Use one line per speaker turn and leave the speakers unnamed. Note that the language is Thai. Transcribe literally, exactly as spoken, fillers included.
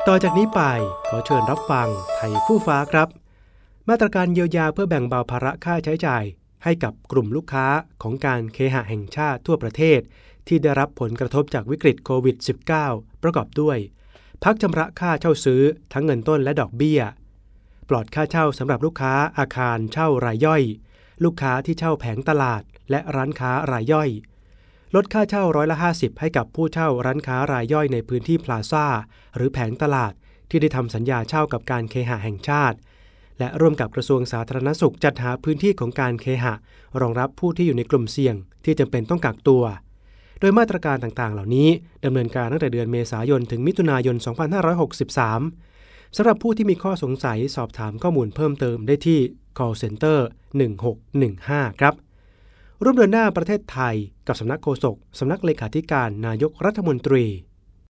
ต่อจากนี้ไปขอเชิญรับฟังไทยคู่ฟ้าครับมาตรการเยียวยาเพื่อแบ่งเบาภาระค่าใช้จ่ายให้กับกลุ่มลูกค้าของการเคหะแห่งชาติทั่วประเทศที่ได้รับผลกระทบจากวิกฤตโควิด สิบเก้า ประกอบด้วยพักชำระค่าเช่าซื้อทั้งเงินต้นและดอกเบี้ยปลอดค่าเช่าสำหรับลูกค้าอาคารเช่ารายย่อยลูกค้าที่เช่าแผงตลาดและร้านค้ารายย่อยลดค่าเช่าร้อยละห้าสิบให้กับผู้เช่าร้านค้ารายย่อยในพื้นที่พลาซ่าหรือแผงตลาดที่ได้ทำสัญญาเช่ากับการเคหะแห่งชาติและร่วมกับกระทรวงสาธารณสุขจัดหาพื้นที่ของการเคหะรองรับผู้ที่อยู่ในกลุ่มเสี่ยงที่จำเป็นต้องกักตัวโดยมาตรการต่างๆเหล่านี้ดำเนินการตั้งแต่เดือนเมษายนถึงมิถุนายน สองพันห้าร้อยหกสิบสาม สำหรับผู้ที่มีข้อสงสัยสอบถามข้อมูลเพิ่มเติมได้ที่ call center หนึ่งหกหนึ่งห้า ครับร่วมเดินหน้าประเทศไทยกับสำนักโฆษกสำนักเลขาธิการนายกรัฐมนตรี